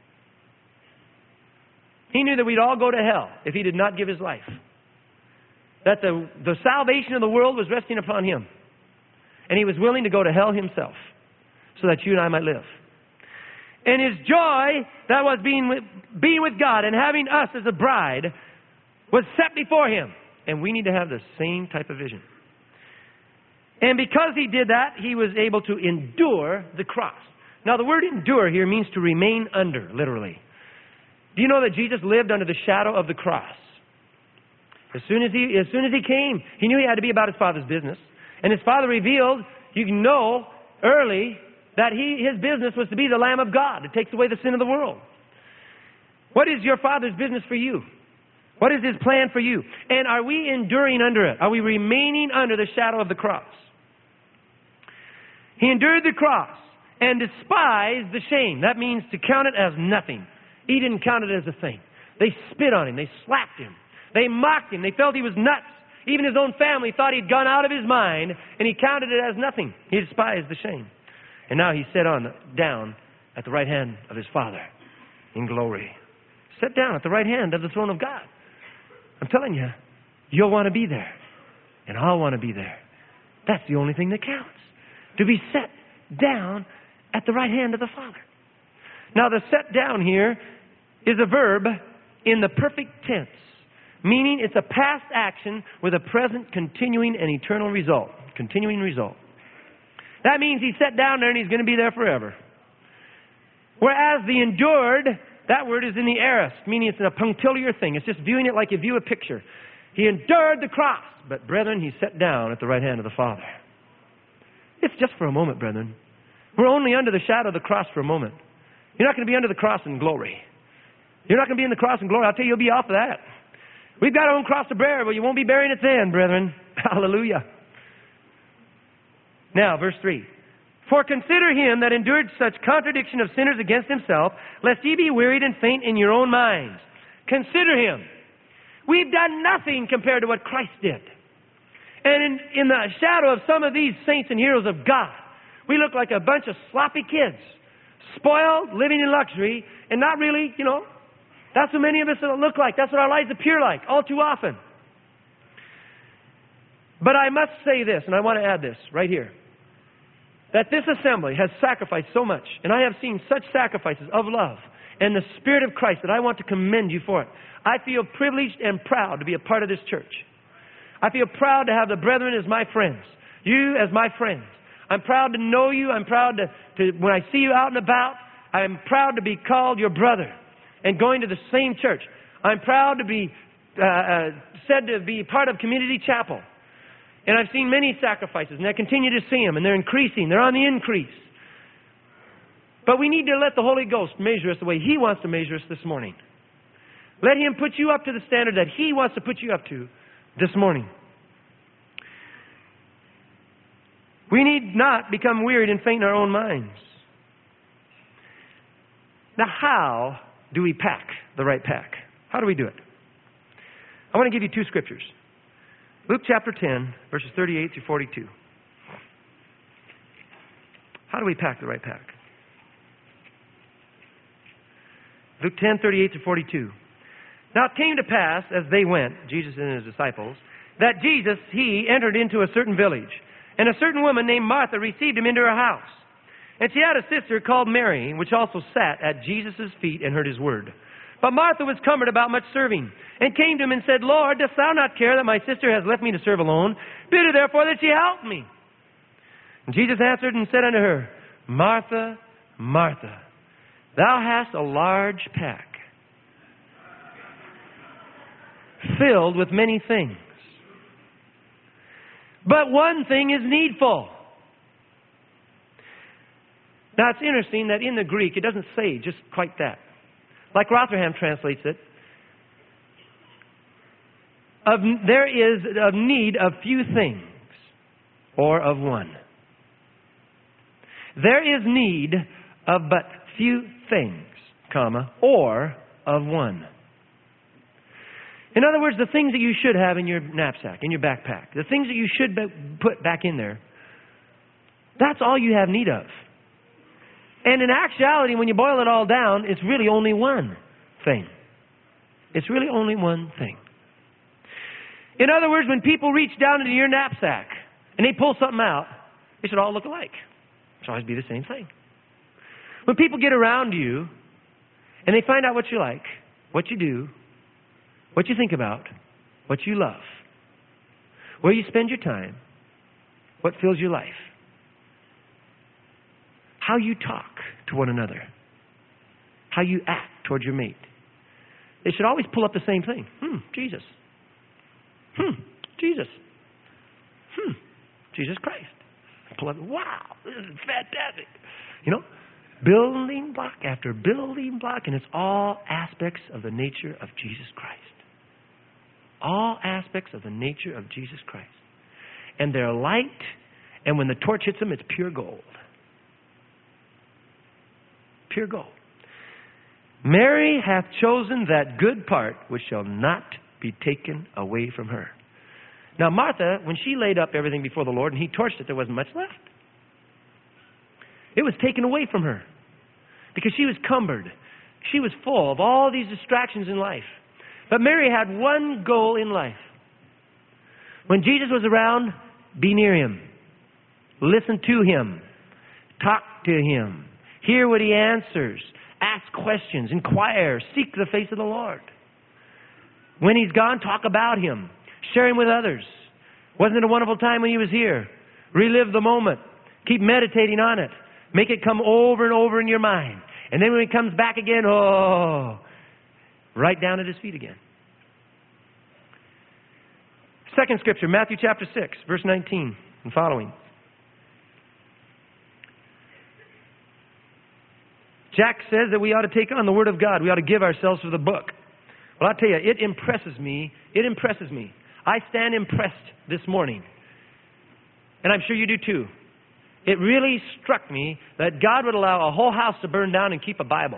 He knew that we'd all go to hell if he did not give his life. That the salvation of the world was resting upon him. And he was willing to go to hell himself so that you and I might live. And his joy that was being with God and having us as a bride was set before him. And we need to have the same type of vision. And because he did that, he was able to endure the cross. Now, the word endure here means to remain under, literally. Do you know that Jesus lived under the shadow of the cross? As soon as he came, he knew he had to be about his Father's business. And his Father revealed, you know, early, that his business was to be the Lamb of God. It takes away the sin of the world. What is your Father's business for you? What is his plan for you? And are we enduring under it? Are we remaining under the shadow of the cross? He endured the cross and despised the shame. That means to count it as nothing. He didn't count it as a thing. They spit on him. They slapped him. They mocked him. They felt he was nuts. Even his own family thought he'd gone out of his mind, and he counted it as nothing. He despised the shame. And now he's set down at the right hand of his Father in glory. Set down at the right hand of the throne of God. I'm telling you, you'll want to be there. And I'll want to be there. That's the only thing that counts. To be set down at the right hand of the Father. Now, the set down here is a verb in the perfect tense, meaning it's a past action with a present, continuing, and eternal result. Continuing result. That means he's set down there and he's going to be there forever. Whereas the endured, that word is in the aorist, meaning it's a punctiliar thing. It's just viewing it like you view a picture. He endured the cross, but brethren, he's set down at the right hand of the Father. It's just for a moment, brethren. We're only under the shadow of the cross for a moment. You're not going to be under the cross in glory. You're not going to be in the cross in glory. I'll tell you, you'll be off of that. We've got our own cross to bear, but you won't be bearing it then, brethren. Hallelujah. Now, verse 3. For consider him that endured such contradiction of sinners against himself, lest ye be wearied and faint in your own minds. Consider him. We've done nothing compared to what Christ did. And in the shadow of some of these saints and heroes of God, we look like a bunch of sloppy kids, spoiled, living in luxury, and not really, that's what many of us look like. That's what our lives appear like, all too often. But I must say this, and I want to add this right here, that this assembly has sacrificed so much, and I have seen such sacrifices of love and the Spirit of Christ that I want to commend you for it. I feel privileged and proud to be a part of this church. I feel proud to have the brethren as my friends, you as my friends. I'm proud to know you. I'm proud to when I see you out and about, I'm proud to be called your brother and going to the same church. I'm proud to be said to be part of Community Chapel. And I've seen many sacrifices, and I continue to see them, and they're increasing. They're on the increase. But we need to let the Holy Ghost measure us the way He wants to measure us this morning. Let Him put you up to the standard that He wants to put you up to this morning. We need not become wearied and faint in our own minds. Now, how do we pack the right pack? How do we do it? I want to give you two scriptures. Luke chapter 10, verses 38 through 42. How do we pack the right pack? Luke 10, 38 to 42. Now it came to pass, as they went, Jesus and His disciples, that Jesus, He entered into a certain village. And a certain woman named Martha received Him into her house. And she had a sister called Mary, which also sat at Jesus' feet and heard His word. But Martha was cumbered about much serving, and came to Him and said, Lord, dost Thou not care that my sister has left me to serve alone? Bid her therefore that she help me. And Jesus answered and said unto her, Martha, Martha, thou hast a large pack, filled with many things. But one thing is needful. Now it's interesting that in the Greek it doesn't say just quite that. Like Rotherham translates it, there is a need of few things, or of one. There is need of but few things, comma, or of one. In other words, the things that you should have in your knapsack, in your backpack, the things that you should put back in there, that's all you have need of. And in actuality, when you boil it all down, it's really only one thing. It's really only one thing. In other words, when people reach down into your knapsack and they pull something out, it should all look alike. It should always be the same thing. When people get around you and they find out what you like, what you do, what you think about, what you love, where you spend your time, what fills your life, how you talk to one another, how you act towards your mate, they should always pull up the same thing. Jesus. Jesus. Jesus Christ. Pull up, wow, this is fantastic. You know, building block after building block, and it's all aspects of the nature of Jesus Christ. All aspects of the nature of Jesus Christ. And they're light, and when the torch hits them, it's pure gold. Pure gold. Mary hath chosen that good part which shall not be taken away from her. Now Martha, when she laid up everything before the Lord and he torched it, there wasn't much left. It was taken away from her because she was cumbered. She was full of all these distractions in life. But Mary had one goal in life. When Jesus was around, be near him. Listen to him. Talk to him. Hear what he answers. Ask questions. Inquire. Seek the face of the Lord. When he's gone, talk about him. Share him with others. Wasn't it a wonderful time when he was here? Relive the moment. Keep meditating on it. Make it come over and over in your mind. And then when he comes back again, right down at his feet again. Second scripture, Matthew chapter 6, verse 19 and following. Jack says that we ought to take on the Word of God. We ought to give ourselves to the book. Well, I'll tell you, it impresses me. It impresses me. I stand impressed this morning. And I'm sure you do too. It really struck me that God would allow a whole house to burn down and keep a Bible.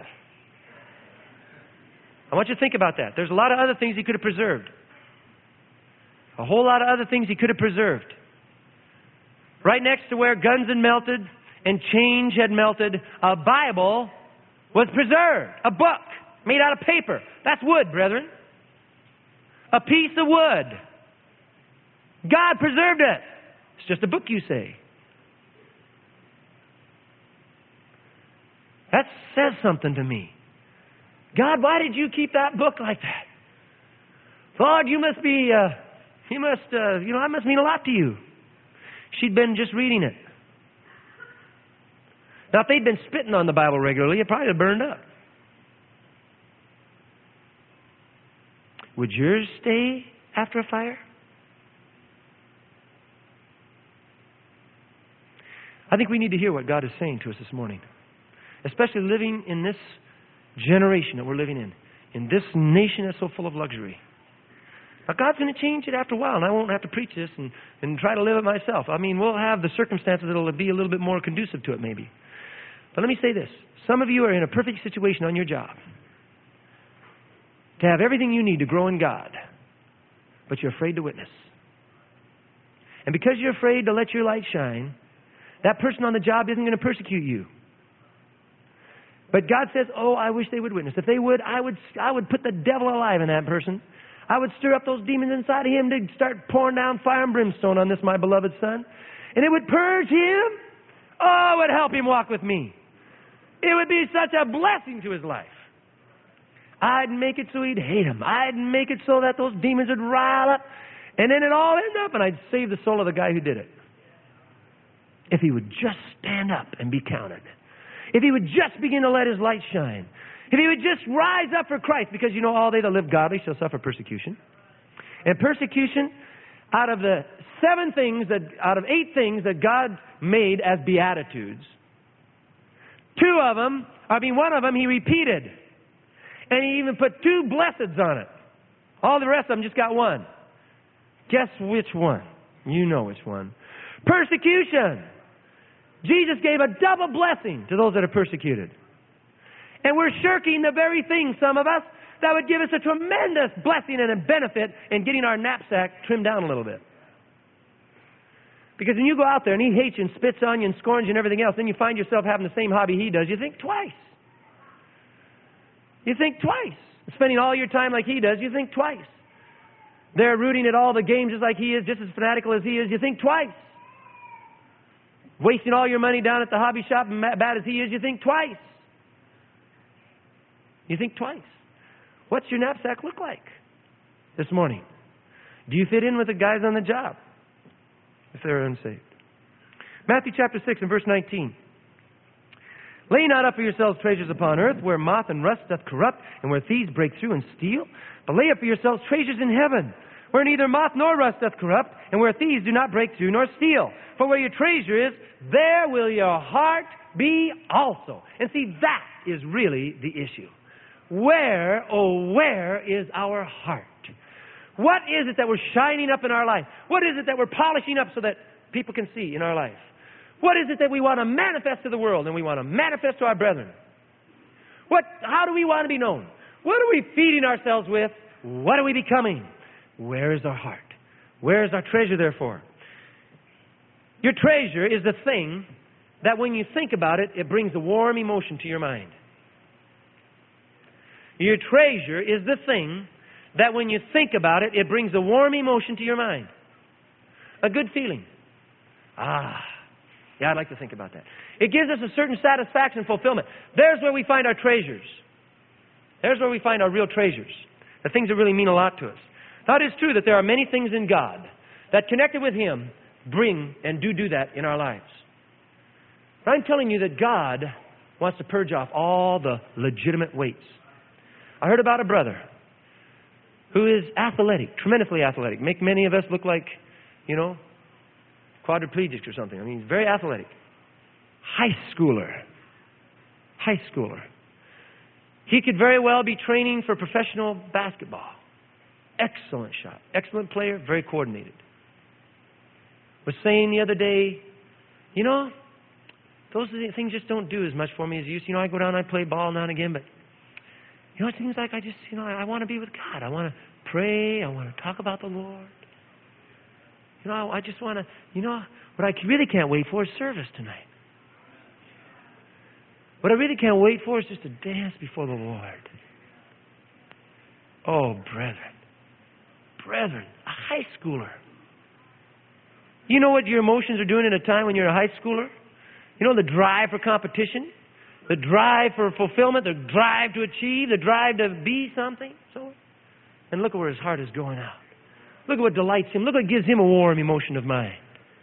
I want you to think about that. There's a lot of other things he could have preserved. A whole lot of other things he could have preserved. Right next to where guns had melted and change had melted, a Bible was preserved. A book made out of paper. That's wood, brethren. A piece of wood. God preserved it. It's just a book, you say. That says something to me. God, why did you keep that book like that? Lord, you must be, that must mean a lot to you. She'd been just reading it. Now, if they'd been spitting on the Bible regularly, it probably would have burned up. Would yours stay after a fire? I think we need to hear what God is saying to us this morning. Especially living in this generation that we're living in this nation that's so full of luxury. Now, God's going to change it after a while, and I won't have to preach this and try to live it myself. I mean, we'll have the circumstances that will be a little bit more conducive to it, maybe. But let me say this. Some of you are in a perfect situation on your job to have everything you need to grow in God, but you're afraid to witness. And because you're afraid to let your light shine, that person on the job isn't going to persecute you. But God says, I wish they would witness. If they would, I would put the devil alive in that person. I would stir up those demons inside of him to start pouring down fire and brimstone on this, my beloved son. And it would purge him. It would help him walk with me. It would be such a blessing to his life. I'd make it so he'd hate him. I'd make it so that those demons would rile up. And then it'd all end up, and I'd save the soul of the guy who did it. If he would just stand up and be counted. If he would just begin to let his light shine. If he would just rise up for Christ. Because all they that live godly shall suffer persecution. And persecution, out of 8 things that God made as beatitudes, one of them he repeated. And he even put 2 blesseds on it. All the rest of them just got one. Guess which one? You know which one. Persecution. Jesus gave a double blessing to those that are persecuted. And we're shirking the very thing, some of us, that would give us a tremendous blessing and a benefit in getting our knapsack trimmed down a little bit. Because when you go out there and he hates you and spits on you and scorns you and everything else, then you find yourself having the same hobby he does, you think twice. You think twice. Spending all your time like he does, you think twice. They're rooting at all the games just like he is, just as fanatical as he is, you think twice. Wasting all your money down at the hobby shop, and bad as he is, you think twice. You think twice. What's your knapsack look like this morning? Do you fit in with the guys on the job if they're unsaved? Matthew chapter 6 and verse 19. Lay not up for yourselves treasures upon earth, where moth and rust doth corrupt, and where thieves break through and steal. But lay up for yourselves treasures in heaven, where neither moth nor rust doth corrupt, and where thieves do not break through nor steal. For where your treasure is, there will your heart be also. And see, that is really the issue. Where, oh, where is our heart? What is it that we're shining up in our life? What is it that we're polishing up so that people can see in our life? What is it that we want to manifest to the world and we want to manifest to our brethren? How do we want to be known? What are we feeding ourselves with? What are we becoming? Where is our heart? Where is our treasure, therefore? Your treasure is the thing that when you think about it, it brings a warm emotion to your mind. Your treasure is the thing that when you think about it, it brings a warm emotion to your mind. A good feeling. Yeah, I'd like to think about that. It gives us a certain satisfaction and fulfillment. There's where we find our treasures. There's where we find our real treasures. The things that really mean a lot to us. Now, it is true that there are many things in God that connected with Him bring and do that in our lives. But I'm telling you that God wants to purge off all the legitimate weights. I heard about a brother who is athletic, tremendously athletic. Make many of us look like, quadriplegics or something. I mean, he's very athletic. High schooler. He could very well be training for professional basketball. Excellent shot. Excellent player. Very coordinated. Was saying the other day, those things just don't do as much for me as used. I go down and I play ball now and again, but it seems like I just, I want to be with God. I want to pray. I want to talk about the Lord. I just want to, what I really can't wait for is service tonight. What I really can't wait for is just to dance before the Lord. Oh, brethren, a high schooler. You know what your emotions are doing at a time when you're a high schooler? The drive for competition, the drive for fulfillment, the drive to achieve, the drive to be something. And look at where his heart is going out. Look at what delights him. Look what gives him a warm emotion of mind.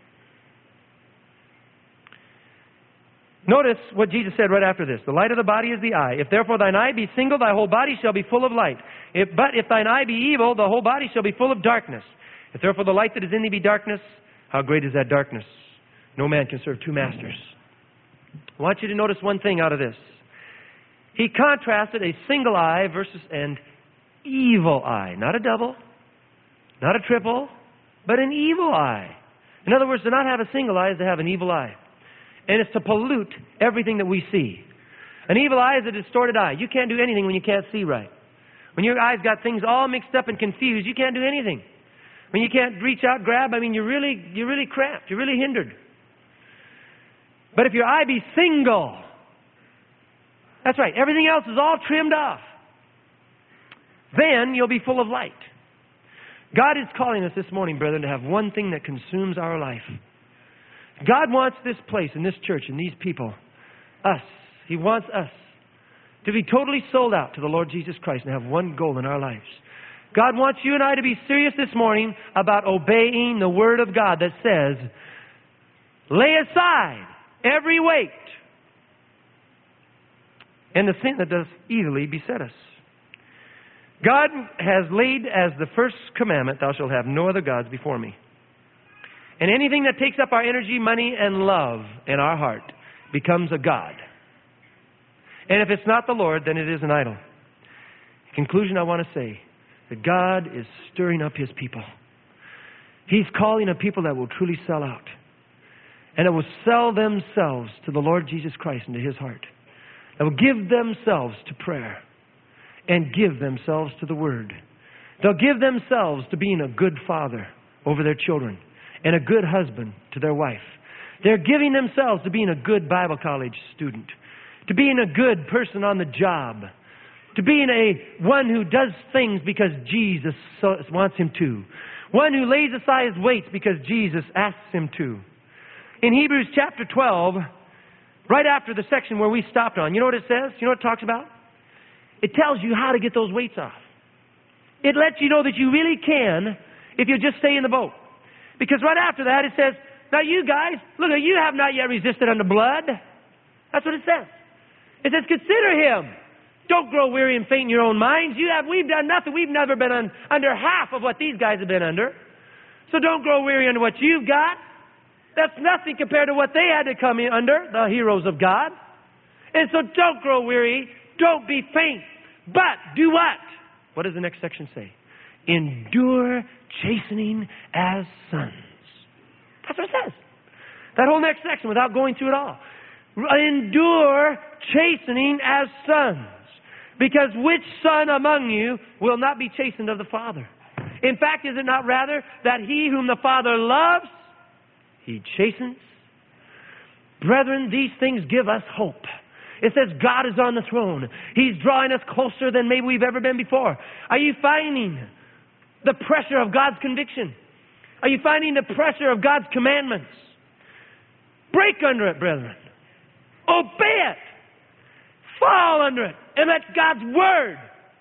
Notice what Jesus said right after this. The light of the body is the eye. If therefore thine eye be single, thy whole body shall be full of light. But if thine eye be evil, the whole body shall be full of darkness. If therefore the light that is in thee be darkness, how great is that darkness? No man can serve two masters. I want you to notice one thing out of this. He contrasted a single eye versus an evil eye. Not a double, not a triple, but an evil eye. In other words, to not have a single eye is to have an evil eye. And it's to pollute everything that we see. An evil eye is a distorted eye. You can't do anything when you can't see right. When your eye's got things all mixed up and confused, you can't do anything. When you can't reach out, grab, you're really cramped. You're really hindered. But if your eye be single, that's right, everything else is all trimmed off, then you'll be full of light. God is calling us this morning, brethren, to have one thing that consumes our life. God wants this place and this church and these people, us. He wants us to be totally sold out to the Lord Jesus Christ and have one goal in our lives. God wants you and I to be serious this morning about obeying the Word of God that says, lay aside every weight and the sin that does easily beset us. God has laid as the first commandment, thou shalt have no other gods before me. And anything that takes up our energy, money, and love in our heart becomes a god. And if it's not the Lord, then it is an idol. In conclusion, I want to say that God is stirring up His people. He's calling a people that will truly sell out. And that will sell themselves to the Lord Jesus Christ and to His heart. That will give themselves to prayer. and give themselves to the Word. They'll give themselves to being a good father over their children and a good husband to their wife. They're giving themselves to being a good Bible college student, to being a good person on the job, to being one who does things because Jesus wants him to, one who lays aside his weights because Jesus asks him to. In Hebrews chapter 12, right after the section where we stopped on, you know what it says? You know what it talks about? It tells you how to get those weights off. It lets you know that you really can if you just stay in the boat. Because right after that it says, now you guys, look, you have not yet resisted unto blood. That's what it says. It says, consider him. Don't grow weary and faint in your own minds. We've done nothing. We've never been under half of what these guys have been under. So don't grow weary under what you've got. That's nothing compared to what they had to come in under, the heroes of God. And so don't grow weary. Don't be faint. But do what? What does the next section say? Endure chastening as sons. That's what it says. That whole next section without going through it all. Endure chastening as sons. Because which son among you will not be chastened of the Father? In fact, is it not rather that he whom the Father loves, he chastens? Brethren, these things give us hope. It says God is on the throne. He's drawing us closer than maybe we've ever been before. Are you finding the pressure of God's conviction? Are you finding the pressure of God's commandments? Break under it, brethren. Obey it. Fall under it. And let God's Word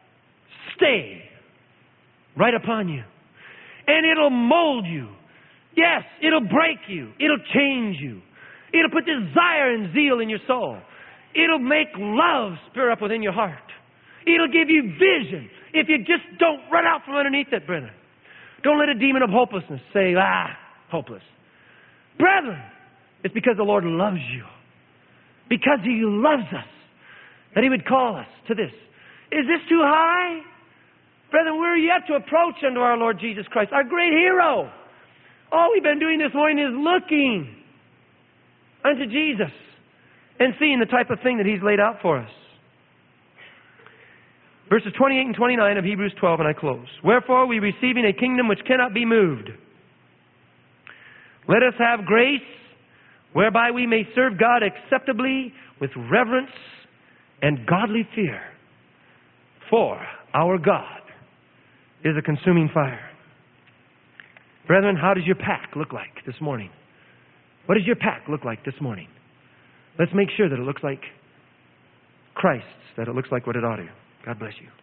stay right upon you. And it'll mold you. Yes, it'll break you. It'll change you. It'll put desire and zeal in your soul. It'll make love stir up within your heart. It'll give you vision if you just don't run out from underneath it, brethren. Don't let a demon of hopelessness say, hopeless. Brethren, it's because the Lord loves you. Because He loves us that He would call us to this. Is this too high? Brethren, we're yet to approach unto our Lord Jesus Christ, our great hero. All we've been doing this morning is looking unto Jesus and seeing the type of thing that He's laid out for us. Verses 28 and 29 of Hebrews 12, and I close. Wherefore, we receiving a kingdom which cannot be moved, let us have grace whereby we may serve God acceptably with reverence and godly fear. For our God is a consuming fire. Brethren, how does your pack look like this morning? What does your pack look like this morning? Let's make sure that it looks like Christ's, that it looks like what it ought to. God bless you.